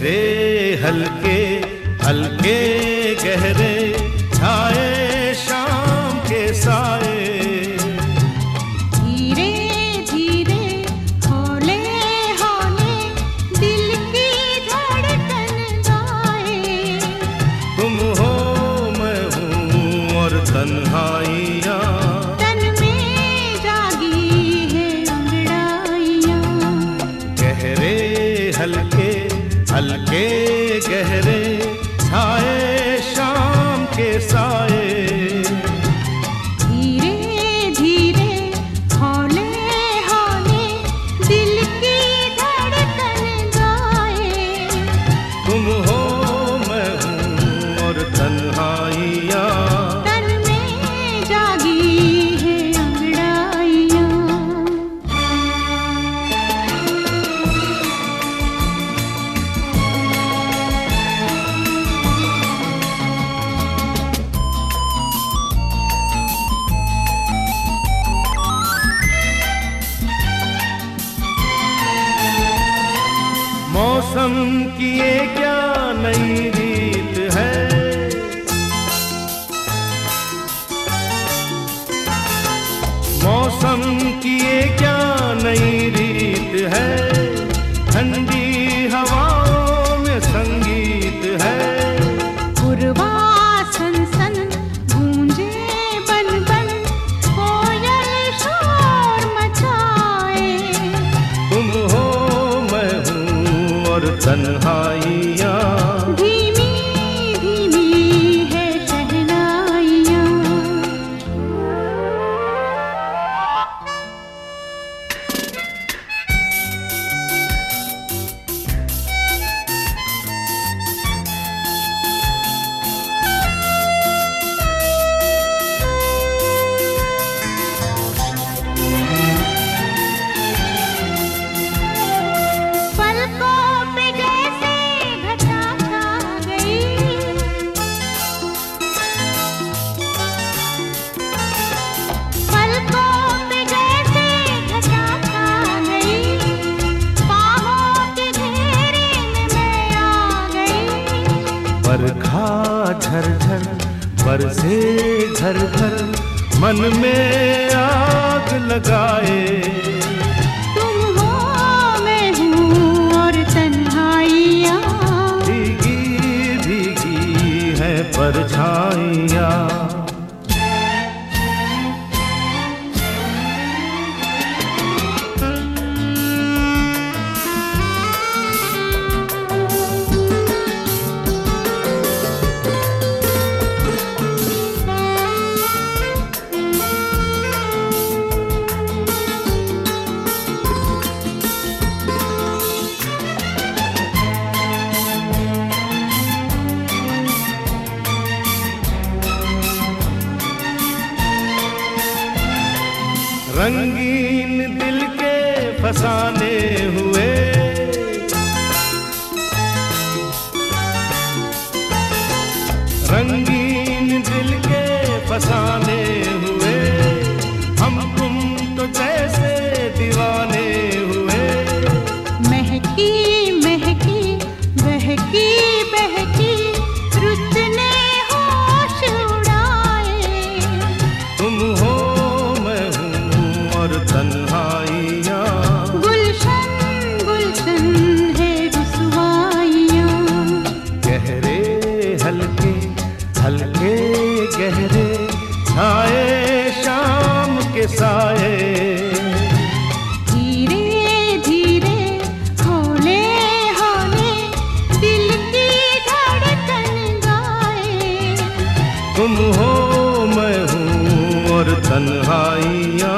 गहरे हल्के हल्के गहरे छाए शाम के साए, धीरे धीरे हौले हौले दिल की धड़कन गाए। तुम हो मैं हूँ और तन्हाइयाँ, तन में जागी है अंगड़ाइयाँ। गहरे हल्के हल्के गहरे छाए शाम के साए, धीरे धीरे हौले हौले दिल की धड़कन गाए। तुम हो मैं हूँ और तन्हाइयाँ, तन में जागी है अंगड़ाइयाँ। मौसम की ये क्या नई रीत है, मौसम की ये क्या नई रीत है, ठंडी हवाओं में संगीत है। पुरवा सन सन गूंजे बन बन कोयल शोर मचाए। तुम हो मैं हूँ और तन्हाइयाँ, धीमी धीमी है शहनाइयाँ। पलकों पे जैसे घटा छा गई, पलकों पे जैसे घटा छा गई। बाहों के घेरे में मैं आ गई। बरखा झरझर बरसे घर घर, मन में आग लगाए। तुम हो मैं हूँ और तन्हाइयाँ, भीगी भीगी है परछाइयाँ, रंगीन दिल के फसाने हुए, रंगीन दिल के फसाने हुए। हम तुम तो जैसे दीवाने हुए। महकी महकी बहकी बहकी रुत ने होश उड़ाए। तुम हो मैं हूँ और तन्हाइयाँ, गुलशन गुलशन है रुसवाइयाँ। गहरे हल्के हल्के गहरे छाए शाम के साए, धीरे धीरे हौले हौले दिल की धड़कन गाए। तुम हो मैं हूँ और तन्हाइयाँ,